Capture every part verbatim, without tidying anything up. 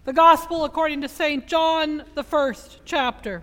The Gospel according to Saint John, the first chapter.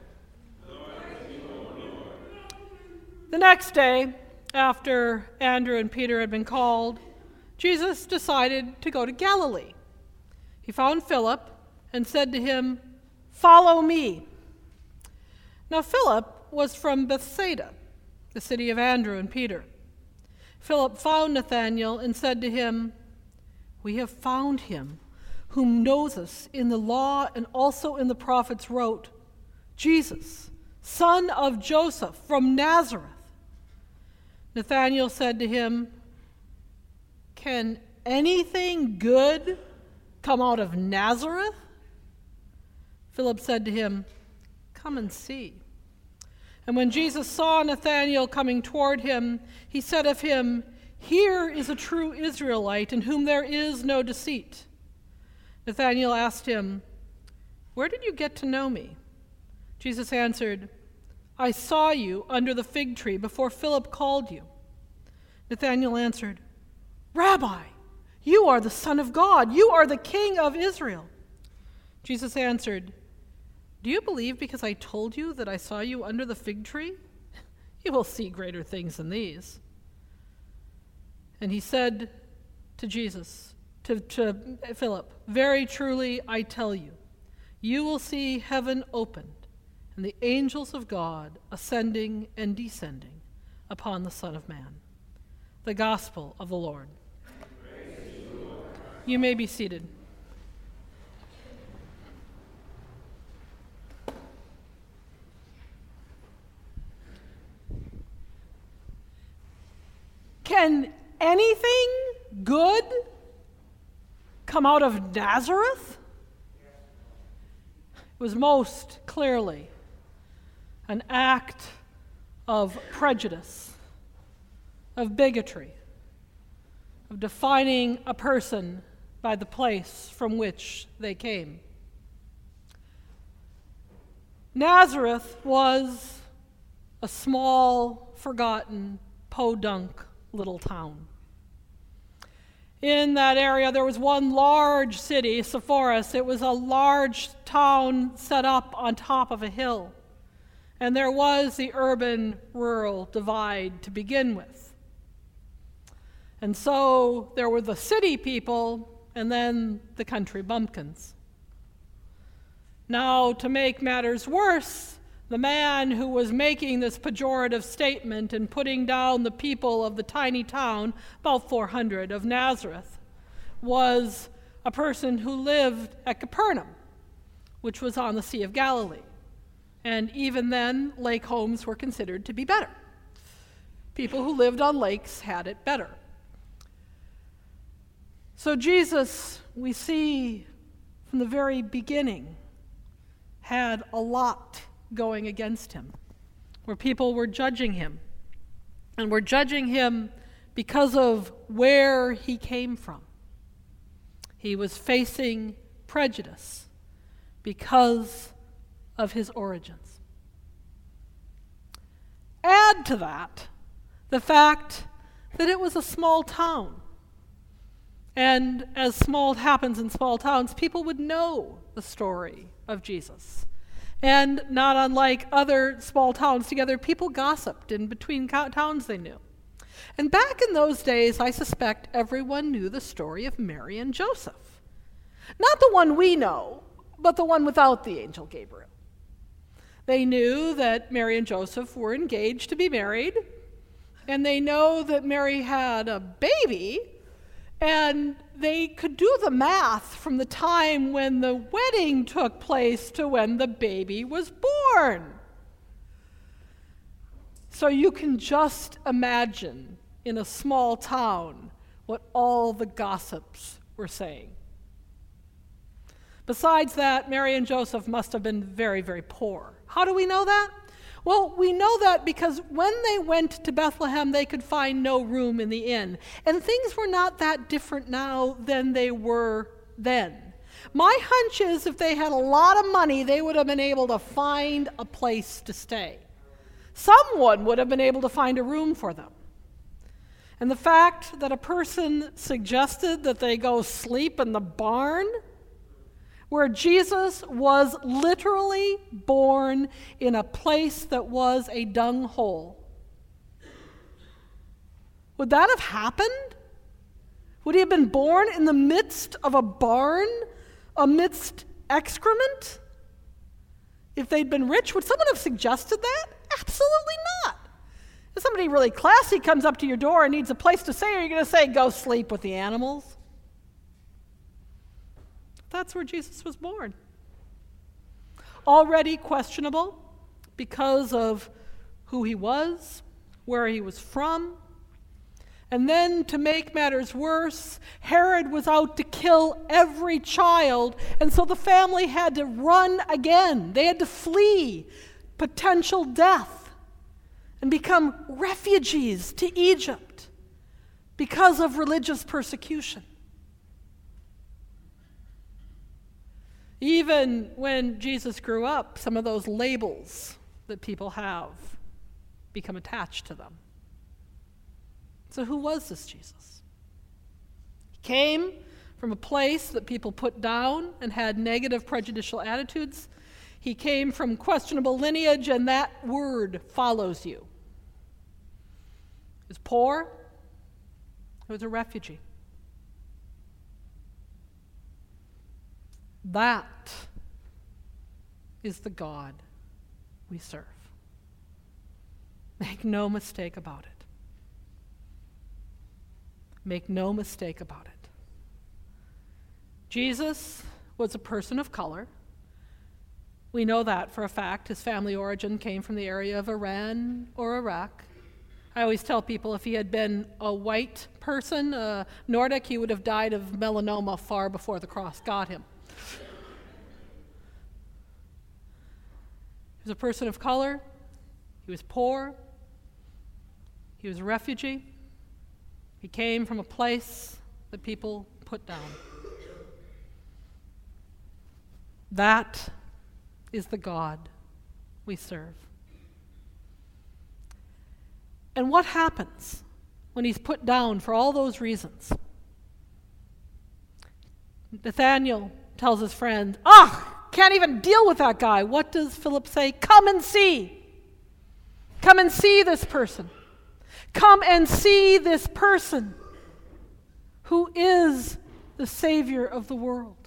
The next day, after Andrew and Peter had been called, Jesus decided to go to Galilee. He found Philip and said to him, "Follow me." Now Philip was from Bethsaida, the city of Andrew and Peter. Philip found Nathanael and said to him, "We have found him whom Moses in the law and also in the prophets wrote, Jesus, son of Joseph from Nazareth." Nathanael said to him, "Can anything good come out of Nazareth?" Philip said to him, "Come and see." And when Jesus saw Nathanael coming toward him, he said of him, "Here is a true Israelite in whom there is no deceit." Nathanael asked him, "Where did you get to know me?" Jesus answered, "I saw you under the fig tree before Philip called you." Nathanael answered, "Rabbi, you are the Son of God. You are the King of Israel." Jesus answered, "Do you believe because I told you that I saw you under the fig tree? You will see greater things than these." And he said to Jesus, to, to Philip, "Very truly I tell you, you will see heaven opened and the angels of God ascending and descending upon the Son of Man." The Gospel of the Lord. Praise to you, Lord. You may be seated. Can anything good come out of Nazareth? It was most clearly an act of prejudice, of bigotry, of defining a person by the place from which they came. Nazareth was a small, forgotten, podunk little town. In that area, there was one large city, Sepphoris. It was a large town set up on top of a hill. And there was the urban-rural divide to begin with. And so there were the city people and then the country bumpkins. Now, to make matters worse, the man who was making this pejorative statement and putting down the people of the tiny town, about four hundred, of Nazareth, was a person who lived at Capernaum, which was on the Sea of Galilee. And even then, lake homes were considered to be better. People who lived on lakes had it better. So Jesus, we see from the very beginning, had a lot going against him, where people were judging him, and were judging him because of where he came from. He was facing prejudice because of his origins. Add to that the fact that it was a small town, and as small happens in small towns, people would know the story of Jesus. And not unlike other small towns together, people gossiped in between towns they knew. And back in those days, I suspect everyone knew the story of Mary and Joseph. Not the one we know, but the one without the angel Gabriel. They knew that Mary and Joseph were engaged to be married, and they know that Mary had a baby, and they could do the math from the time when the wedding took place to when the baby was born. So you can just imagine in a small town what all the gossips were saying. Besides that, Mary and Joseph must have been very, very poor. How do we know that? Well, we know that because when they went to Bethlehem, they could find no room in the inn. And things were not that different now than they were then. My hunch is if they had a lot of money, they would have been able to find a place to stay. Someone would have been able to find a room for them. And the fact that a person suggested that they go sleep in the barn where Jesus was literally born in a place that was a dung hole. Would that have happened? Would he have been born in the midst of a barn, amidst excrement? If they'd been rich, would someone have suggested that? Absolutely not. If somebody really classy comes up to your door and needs a place to stay, are you going to say, go sleep with the animals? That's where Jesus was born. Already questionable because of who he was, where he was from. And then, to make matters worse, Herod was out to kill every child, and so the family had to run again. They had to flee potential death and become refugees to Egypt because of religious persecution. Even when Jesus grew up, some of those labels that people have become attached to them. So who was this Jesus? He came from a place that people put down and had negative prejudicial attitudes. He came from questionable lineage, and that word follows you. He was poor. He was a refugee. That is the God we serve. Make no mistake about it. Make no mistake about it. Jesus was a person of color. We know that for a fact. His family origin came from the area of Iran or Iraq. I always tell people if he had been a white person, a Nordic, he would have died of melanoma far before the cross got him. He was a person of color. He was poor. He was a refugee. He came from a place that people put down. That is the God we serve. And what happens when he's put down for all those reasons? Nathanael tells his friend, ah, can't even deal with that guy. What does Philip say? Come and see. Come and see this person. Come and see this person who is the Savior of the world.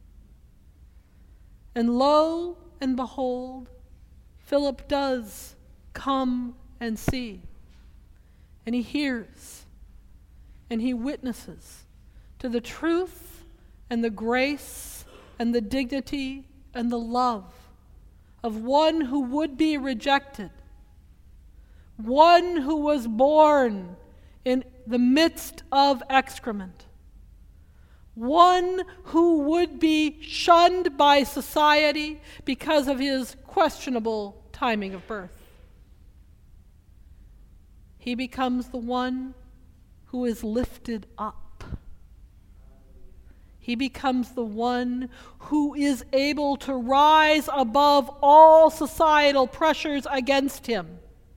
And lo and behold, Philip does come and see. And he hears and he witnesses to the truth and the grace and the dignity and the love of one who would be rejected, one who was born in the midst of excrement, one who would be shunned by society because of his questionable timing of birth. He becomes the one who is lifted up. He becomes the one who is able to rise above all societal pressures against him.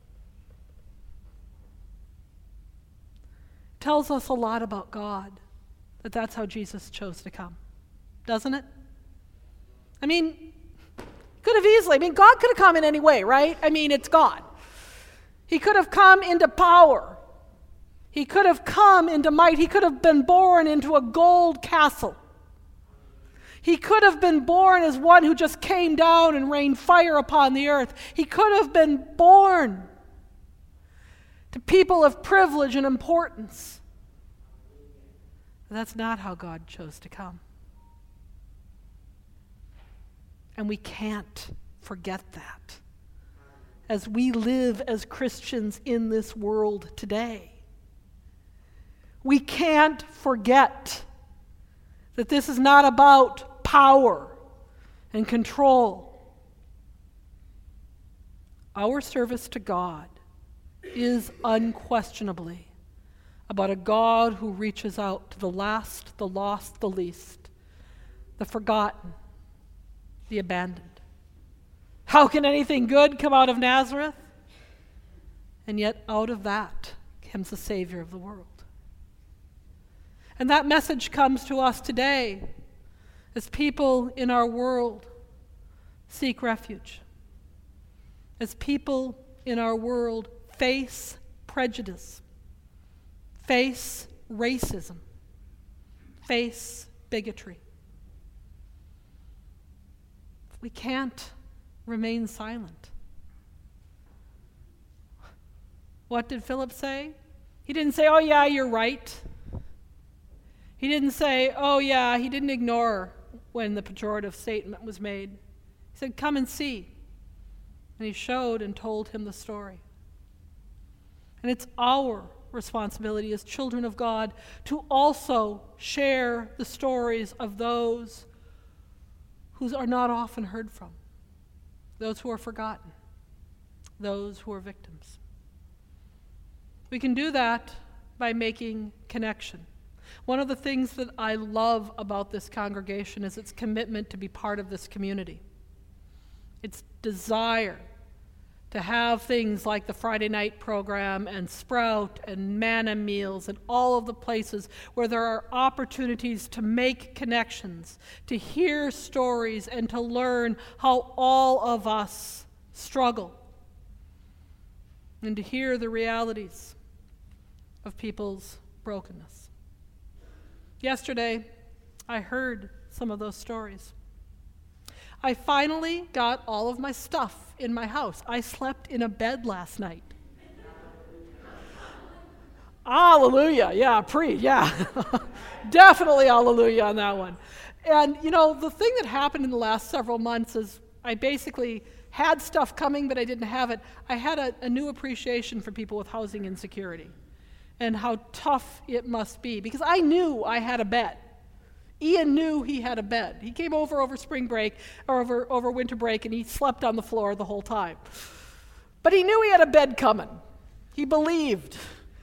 Tells us a lot about God, that that's how Jesus chose to come, doesn't it? I mean, could have easily, I mean, God could have come in any way, right? I mean, it's God. He could have come into power. He could have come into might. He could have been born into a gold castle. He could have been born as one who just came down and rained fire upon the earth. He could have been born to people of privilege and importance. But that's not how God chose to come. And we can't forget that as we live as Christians in this world today. We can't forget that this is not about power and control. Our service to God is unquestionably about a God who reaches out to the last, the lost, the least, the forgotten, the abandoned. How can anything good come out of Nazareth? And yet out of that comes the Savior of the world. And that message comes to us today As people in our world seek refuge, as people in our world face prejudice, face racism, face bigotry, we can't remain silent. What did Philip say? He didn't say, oh yeah, you're right. He didn't say, oh yeah, he didn't ignore when the pejorative statement was made. He said, come and see. And he showed and told him the story. And it's our responsibility as children of God to also share the stories of those who are not often heard from, those who are forgotten, those who are victims. We can do that by making connection. One of the things that I love about this congregation is its commitment to be part of this community. Its desire to have things like the Friday night program and Sprout and Manna Meals and all of the places where there are opportunities to make connections, to hear stories, and to learn how all of us struggle, and to hear the realities of people's brokenness. Yesterday, I heard some of those stories. I finally got all of my stuff in my house. I slept in a bed last night. Hallelujah, yeah, pre, yeah. Definitely hallelujah on that one. And, you know, the thing that happened in the last several months is I basically had stuff coming, but I didn't have it. I had a, a new appreciation for people with housing insecurity and how tough it must be, because I knew I had a bed. Ian knew he had a bed. He came over over spring break, or over, over winter break, and he slept on the floor the whole time. But he knew he had a bed coming. He believed.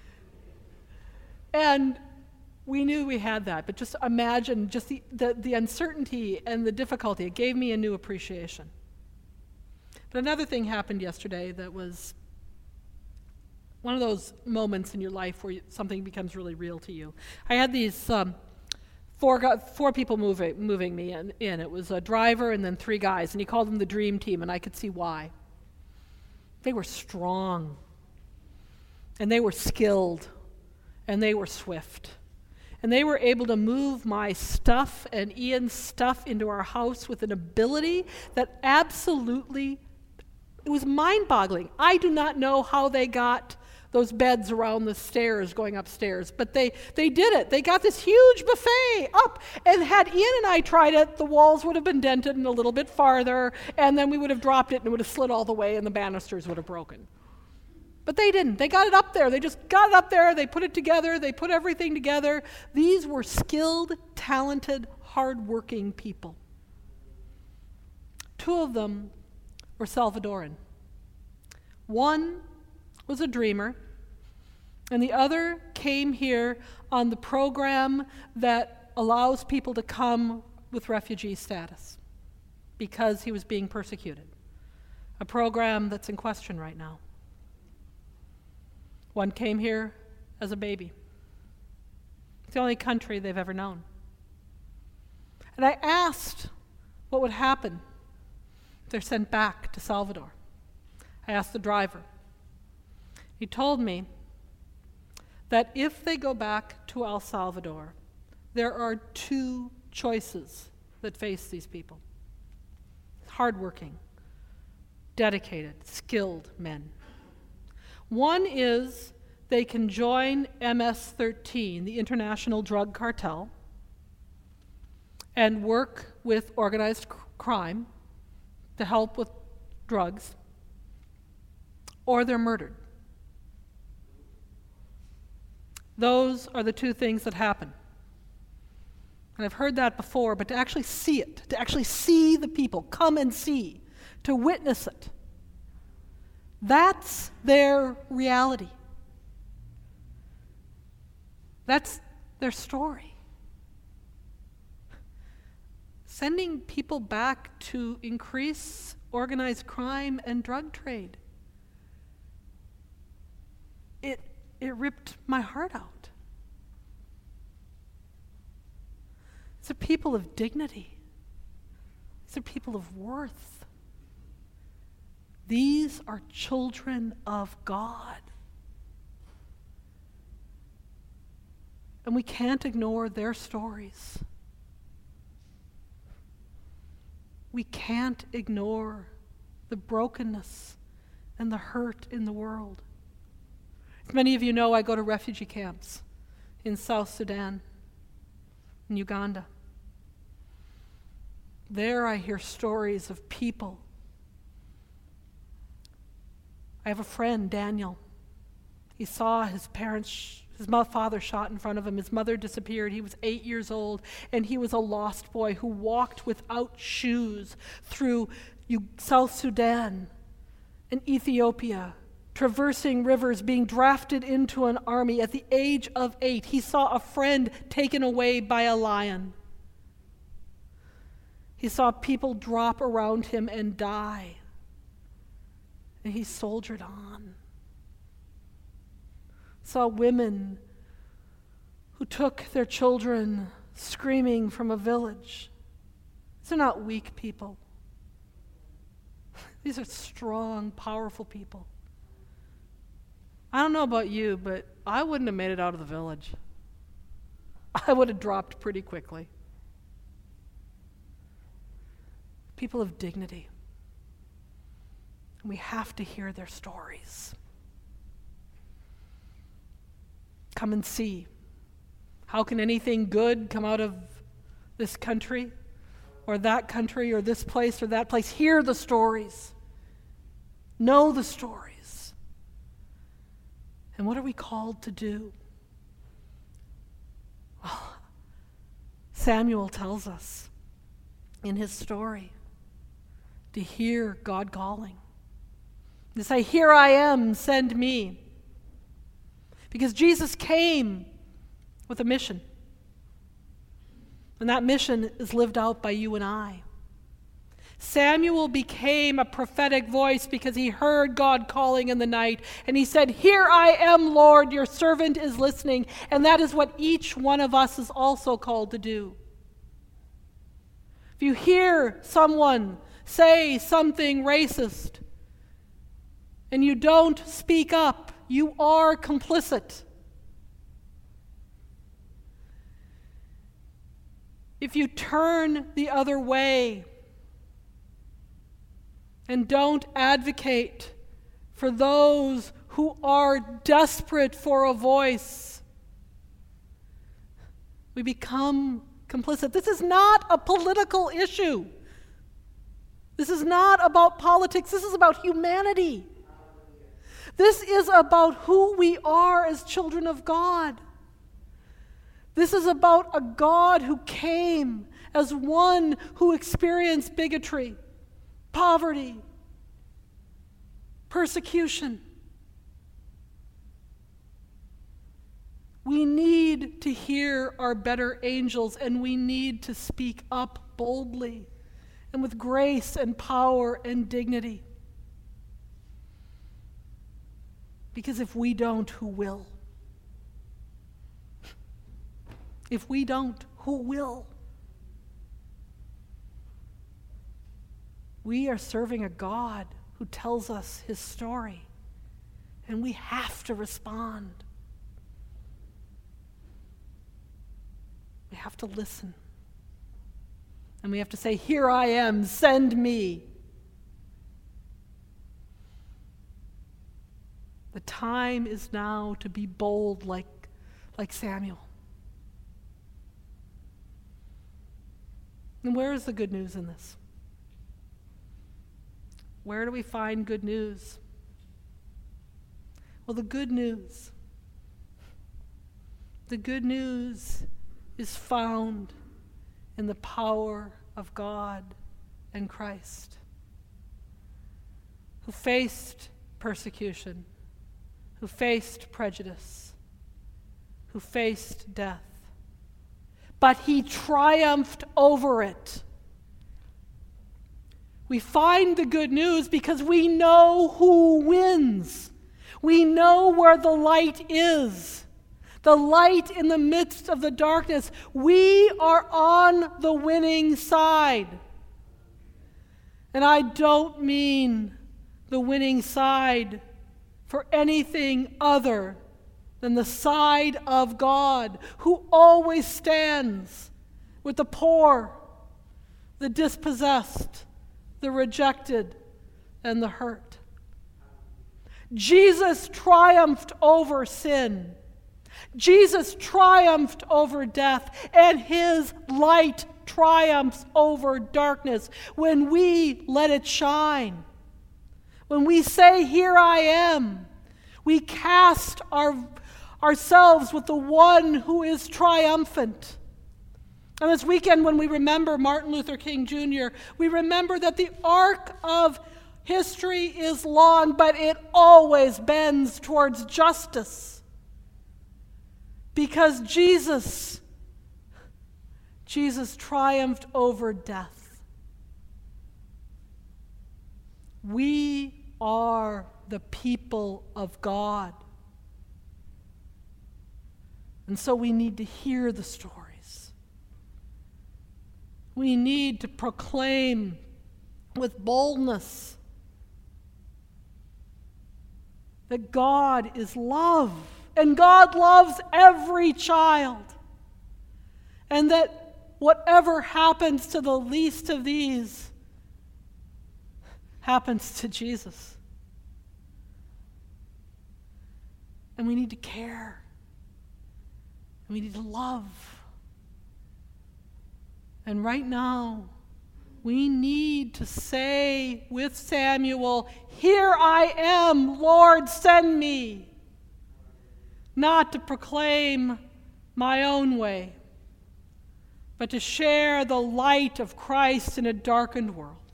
And we knew we had that, but just imagine just the, the, the uncertainty and the difficulty. It gave me a new appreciation. But another thing happened yesterday that was one of those moments in your life where you, something becomes really real to you. I had these um, four, four people moving, moving me in, in. It was a driver and then three guys, and he called them the dream team, and I could see why. They were strong, and they were skilled, and they were swift. And they were able to move my stuff and Ian's stuff into our house with an ability that absolutely, it was mind-boggling. I do not know how they got those beds around the stairs going upstairs, but they, they did it. They got this huge buffet up, and had Ian and I tried it, the walls would have been dented and a little bit farther, and then we would have dropped it and it would have slid all the way and the banisters would have broken. But they didn't. They got it up there. They just got it up there. They put it together. They put everything together. These were skilled, talented, hardworking people. Two of them were Salvadoran. One was a dreamer, and the other came here on the program that allows people to come with refugee status because he was being persecuted. A program that's in question right now. One came here as a baby. It's the only country they've ever known. And I asked what would happen if they're sent back to Salvador. I asked the driver. He told me that if they go back to El Salvador, there are two choices that face these people. Hardworking, dedicated, skilled men. One is they can join M S thirteen, the International Drug Cartel, and work with organized c- crime to help with drugs, or they're murdered. Those are the two things that happen. And I've heard that before, but to actually see it, to actually see the people, come and see, to witness it, that's their reality. That's their story. Sending people back to increase organized crime and drug trade. It, it ripped my heart out. It's a people of dignity. These are people of worth. These are children of God. And we can't ignore their stories. We can't ignore the brokenness and the hurt in the world. As many of you know, I go to refugee camps in South Sudan, in Uganda. There I hear stories of people. I have a friend, Daniel. He saw his parents, his father shot in front of him. His mother disappeared. He was eight years old, and he was a lost boy who walked without shoes through South Sudan and Ethiopia, traversing rivers, being drafted into an army at the age of eight. He saw a friend taken away by a lion. He saw people drop around him and die. And he soldiered on. Saw women who took their children screaming from a village. These are not weak people. These are strong, powerful people. I don't know about you, but I wouldn't have made it out of the village. I would have dropped pretty quickly. People of dignity. And we have to hear their stories. Come and see. How can anything good come out of this country or that country or this place or that place? Hear the stories. Know the stories. And what are we called to do? Well, Samuel tells us in his story to hear God calling. To say, "Here I am, send me." Because Jesus came with a mission. And that mission is lived out by you and I. Samuel became a prophetic voice because he heard God calling in the night. And he said, "Here I am, Lord, your servant is listening." And that is what each one of us is also called to do. If you hear someone say something racist and you don't speak up, you are complicit. If you turn the other way and don't advocate for those who are desperate for a voice, we become complicit. This is not a political issue. This is not about politics. This is about humanity. This is about who we are as children of God. This is about a God who came as one who experienced bigotry, poverty, persecution. We need to hear our better angels, and we need to speak up boldly and with grace and power and dignity. Because if we don't, who will? If we don't, who will? We are serving a God who tells us his story, and we have to respond. We have to listen. And we have to say, "Here I am, send me." The time is now to be bold like, like Samuel. And where is the good news in this? Where do we find good news? Well, the good news, the good news is found in the power of God and Christ, who faced persecution, who faced prejudice, who faced death. But he triumphed over it. We find the good news because we know who wins. We know where the light is. The light in the midst of the darkness. We are on the winning side. And I don't mean the winning side for anything other than the side of God, who always stands with the poor, the dispossessed, the rejected, and the hurt. Jesus triumphed over sin. Jesus triumphed over death, and his light triumphs over darkness when we let it shine. When we say, "Here I am," we cast our, ourselves with the one who is triumphant. And this weekend, when we remember Martin Luther King Junior, we remember that the arc of history is long, but it always bends towards justice. Because Jesus, Jesus triumphed over death. We are the people of God. And so we need to hear the stories. We need to proclaim with boldness that God is love, and God loves every child, and that whatever happens to the least of these happens to Jesus. And we need to care, and we need to love. And right now, we need to say with Samuel, "Here I am, Lord, send me." Not to proclaim my own way, but to share the light of Christ in a darkened world.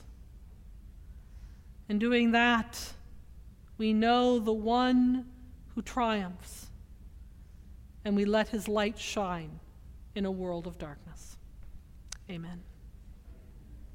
In doing that, we know the one who triumphs, and we let his light shine in a world of darkness. Amen.